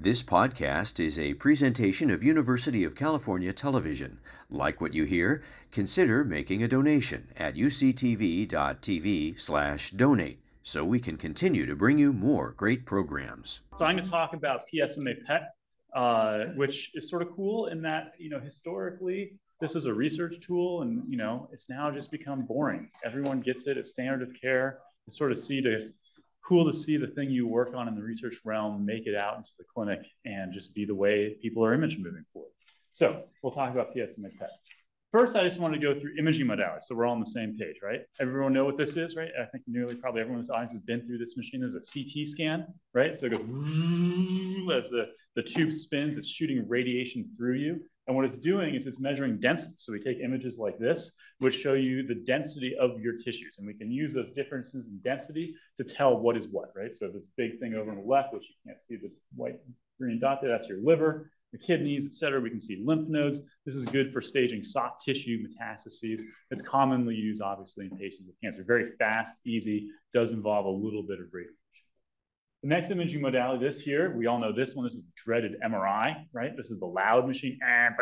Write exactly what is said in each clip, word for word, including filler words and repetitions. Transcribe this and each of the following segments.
This podcast is a presentation of University of California Television. Like what you hear? Consider making a donation at uctv.tv slash donate so we can continue to bring you more great programs. So I'm going to talk about P S M A P E T, uh, which is sort of cool in that, you know, historically, this was a research tool and, you know, it's now just become boring. Everyone gets it. It's standard of care. It's sort of see to cool to see the thing you work on in the research realm, make it out into the clinic and just be the way people are image moving forward. So we'll talk about P S M A P E T. First, I just want to go through imaging modalities. So we're all on the same page, right? Everyone know what this is, right? I think nearly probably everyone in this audience has been through this machine. This is a C T scan, right? So it goes as the, the tube spins, it's shooting radiation through you. And what it's doing is it's measuring density. So we take images like this, which show you the density of your tissues. And we can use those differences in density to tell what is what, right? So this big thing over on the left, which you can't see this white green dot there, that's your liver, the kidneys, et cetera. We can see lymph nodes. This is good for staging soft tissue metastases. It's commonly used, obviously, in patients with cancer. Very fast, easy, does involve a little bit of radiation. The next imaging modality, this here, we all know this one. This is the dreaded M R I, right? This is the loud machine,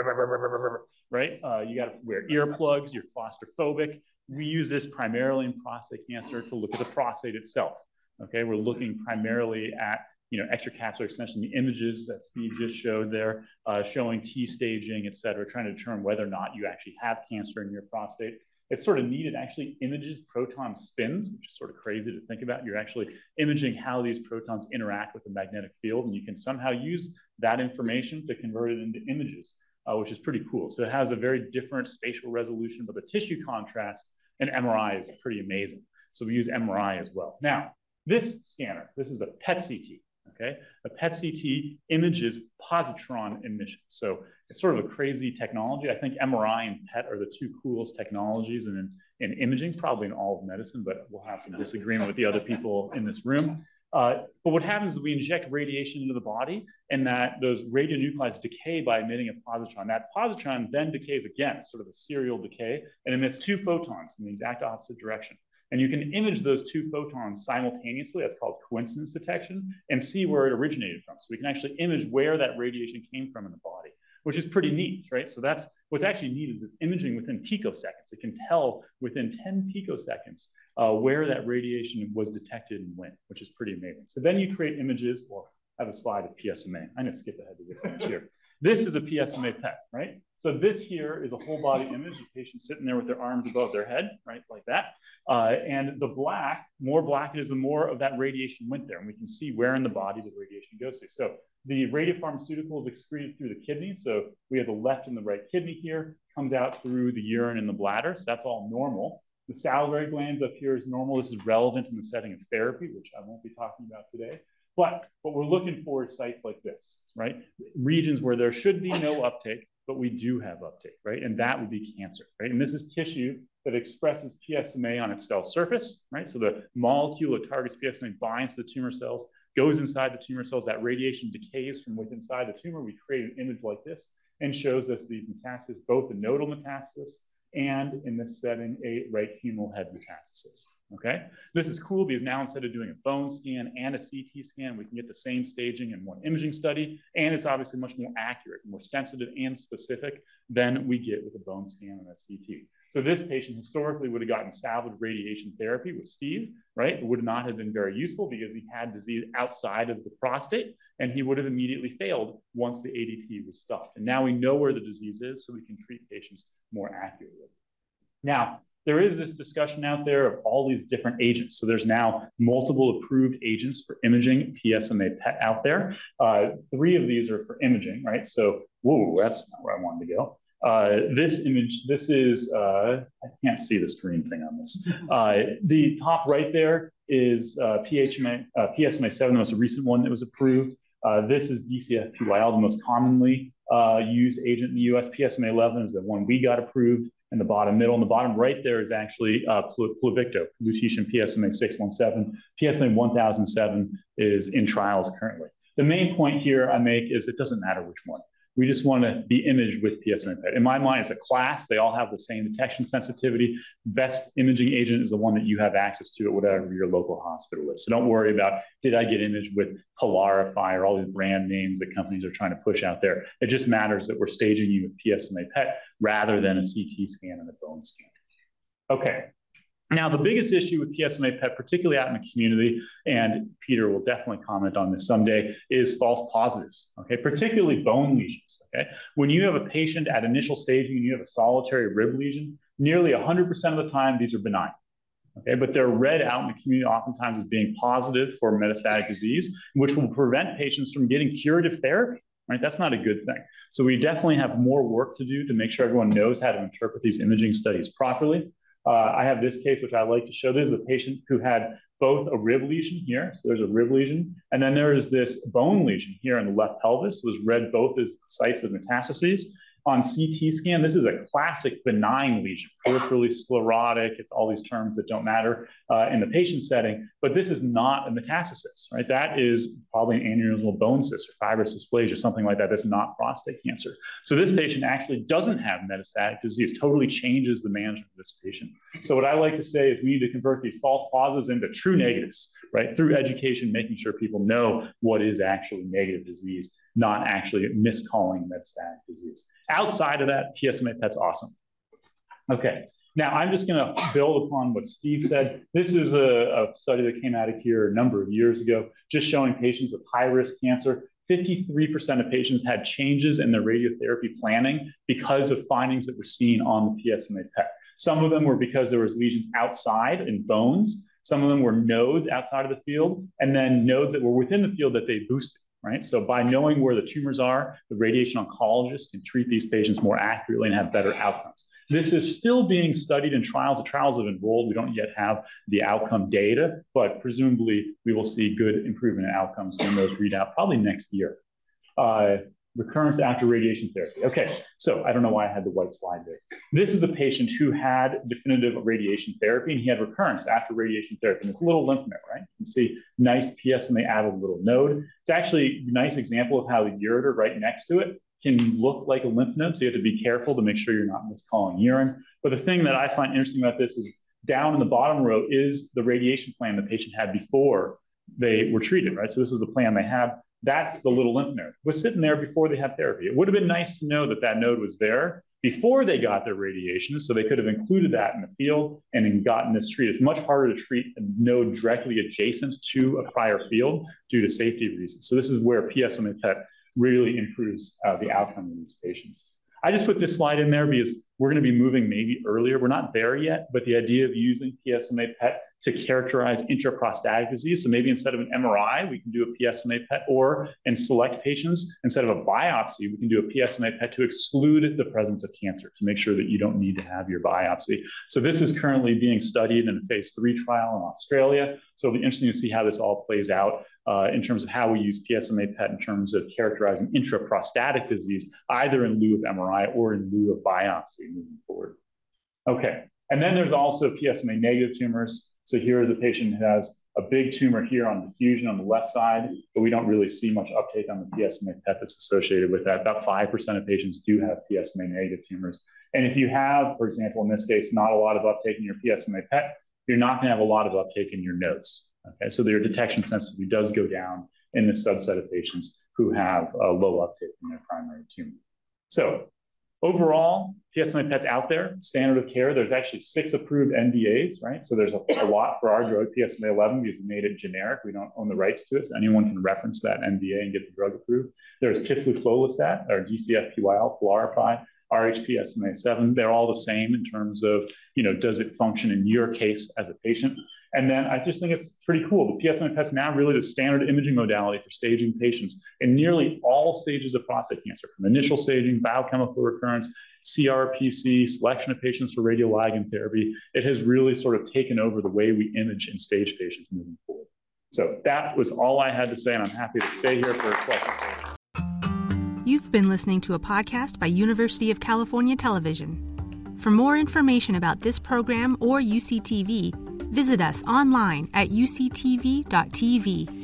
right? Uh, you got to wear earplugs. You're claustrophobic. We use this primarily in prostate cancer to look at the prostate itself. Okay, we're looking primarily at you know extracapsular extension, the images that Steve just showed there, uh, showing T staging, et cetera, trying to determine whether or not you actually have cancer in your prostate. It's sort of neat. It actually images proton spins, which is sort of crazy to think about. You're actually imaging how these protons interact with the magnetic field, and you can somehow use that information to convert it into images, uh, which is pretty cool. So it has a very different spatial resolution, but the tissue contrast in M R I is pretty amazing. So we use M R I as well. Now, this scanner, this is a P E T C T. Okay, a P E T C T images positron emission. So it's sort of a crazy technology. I think M R I and P E T are the two coolest technologies in, in imaging, probably in all of medicine, but we'll have some disagreement with the other people in this room. Uh, but what happens is we inject radiation into the body and that those radionuclides decay by emitting a positron. That positron then decays again, sort of a serial decay, and emits two photons in the exact opposite direction. And you can image those two photons simultaneously. That's called coincidence detection, and see where it originated from. So we can actually image where that radiation came from in the body, which is pretty neat, right? So that's what's actually neat is it's imaging within picoseconds. It can tell within ten picoseconds uh, where that radiation was detected and when, which is pretty amazing. So then you create images. Well, I have a slide of P S M A. I'm going to skip ahead to this image here. This is a P S M A P E T, right? So this here is a whole body image, the patient sitting there with their arms above their head, right, like that. Uh, and the black, more black it is, the more of that radiation went there. And we can see where in the body the radiation goes to. So the radiopharmaceutical is excreted through the kidney. So we have the left and the right kidney here, comes out through the urine and the bladder. So that's all normal. The salivary glands up here is normal. This is relevant in the setting of therapy, which I won't be talking about today. But what we're looking for is sites like this, right? Regions where there should be no uptake, but we do have uptake, right? And that would be cancer, right? And this is tissue that expresses P S M A on its cell surface, right? So the molecule that targets P S M A binds to the tumor cells, goes inside the tumor cells, that radiation decays from within inside the tumor. We create an image like this and shows us these metastases, both the nodal metastasis and in this setting, a right humeral head metastasis, okay? This is cool because now instead of doing a bone scan and a C T scan, we can get the same staging in one imaging study, and it's obviously much more accurate, more sensitive and specific than we get with a bone scan and a C T. So this patient historically would have gotten salvage radiation therapy with Steve, right? It would not have been very useful because he had disease outside of the prostate, and he would have immediately failed once the A D T was stopped. And now we know where the disease is, so we can treat patients more accurately. Now, there is this discussion out there of all these different agents. So there's now multiple approved agents for imaging P S M A P E T out there. Uh, three of these are for imaging, right? So, whoa, that's not where I wanted to go. Uh, this image, this is, uh, I can't see the screen thing on this. Uh, the top right there is uh, P S M A, uh, P S M A seven, the most recent one that was approved. Uh, this is D C F P Y L, the most commonly uh, used agent in the U S. P S M A eleven is the one we got approved in the bottom middle. And the bottom right there is actually uh, Pluvicto, lutetium P S M A six one seven. P S M A one thousand seven is in trials currently. The main point here I make is it doesn't matter which one. We just want to be imaged with P S M A P E T. In my mind, it's a class. They all have the same detection sensitivity. Best imaging agent is the one that you have access to at whatever your local hospital is. So don't worry about, did I get imaged with Pylarify or all these brand names that companies are trying to push out there. It just matters that we're staging you with P S M A P E T rather than a C T scan and a bone scan. Okay. Now, the biggest issue with P S M A P E T, particularly out in the community, and Peter will definitely comment on this someday, is false positives, okay? Particularly bone lesions, okay? When you have a patient at initial staging and you have a solitary rib lesion, nearly one hundred percent of the time, these are benign, okay? But they're read out in the community oftentimes as being positive for metastatic disease, which will prevent patients from getting curative therapy, right? That's not a good thing. So we definitely have more work to do to make sure everyone knows how to interpret these imaging studies properly. Uh, I have this case, which I like to show. This is a patient who had both a rib lesion here, so there's a rib lesion, and then there is this bone lesion here in the left pelvis, was read both as sites of metastases. On C T scan, this is a classic benign lesion, peripherally sclerotic. It's all these terms that don't matter uh, in the patient setting, but this is not a metastasis, right? That is probably an aneurysmal bone cyst or fibrous dysplasia, something like that. That's not prostate cancer. So this patient actually doesn't have metastatic disease, totally changes the management of this patient. So what I like to say is we need to convert these false positives into true negatives, right? Through education, making sure people know what is actually negative disease, not actually miscalling metastatic disease. Outside of that, P S M A P E T's awesome. Okay, now I'm just gonna build upon what Steve said. This is a, a study that came out of here a number of years ago, just showing patients with high-risk cancer. fifty-three percent of patients had changes in their radiotherapy planning because of findings that were seen on the P S M A P E T. Some of them were because there was lesions outside in bones. Some of them were nodes outside of the field, and then nodes that were within the field that they boosted. Right? So by knowing where the tumors are, the radiation oncologist can treat these patients more accurately and have better outcomes. This is still being studied in trials. The trials have enrolled. We don't yet have the outcome data, but presumably we will see good improvement in outcomes when those read out probably next year. Uh, recurrence after radiation therapy. Okay, so I don't know why I had the white slide there. This is a patient who had definitive radiation therapy, and he had recurrence after radiation therapy. And it's a little lymph node, right? You can see nice P S M A added little node. It's actually a nice example of how the ureter right next to it can look like a lymph node, so you have to be careful to make sure you're not miscalling urine. But the thing that I find interesting about this is down in the bottom row is the radiation plan the patient had before they were treated, right? So this is the plan they had. That's the little lymph node. It was sitting there before they had therapy. It would have been nice to know that that node was there before they got their radiation, so they could have included that in the field and then gotten this treat. It's much harder to treat a node directly adjacent to a prior field due to safety reasons. So this is where P S M A P E T really improves uh, the outcome in these patients. I just put this slide in there because we're going to be moving maybe earlier. We're not there yet, but the idea of using P S M A P E T to characterize intraprostatic disease. So maybe instead of an M R I, we can do a P S M A P E T, or in select patients, instead of a biopsy, we can do a P S M A P E T to exclude the presence of cancer, to make sure that you don't need to have your biopsy. So this is currently being studied in a phase three trial in Australia. So it'll be interesting to see how this all plays out uh, in terms of how we use P S M A P E T in terms of characterizing intraprostatic disease, either in lieu of M R I or in lieu of biopsy moving forward. Okay, and then there's also P S M A negative tumors. So here is a patient who has a big tumor here on diffusion on the left side, but we don't really see much uptake on the P S M A P E T that's associated with that. About five percent of patients do have P S M A negative tumors. And if you have, for example, in this case, not a lot of uptake in your P S M A P E T, you're not going to have a lot of uptake in your nodes. Okay, so their detection sensitivity does go down in this subset of patients who have a low uptake in their primary tumor. So overall, P S M A P E T's out there, standard of care. There's actually six approved N D As, right? So there's a, a lot for our drug, P S M A eleven, because we made it generic. We don't own the rights to it, so anyone can reference that N D A and get the drug approved. There's piflufolastat, or G C F P Y L, Pylarify, R H P S M A seven. They're all the same in terms of, you know, does it function in your case as a patient? And then I just think it's pretty cool. The P S M A P E T is now really the standard imaging modality for staging patients in nearly all stages of prostate cancer, from initial staging, biochemical recurrence, C R P C, selection of patients for radioligand therapy. It has really sort of taken over the way we image and stage patients moving forward. So that was all I had to say, and I'm happy to stay here for questions. You've been listening to a podcast by University of California Television. For more information about this program or U C T V, visit us online at U C T V dot T V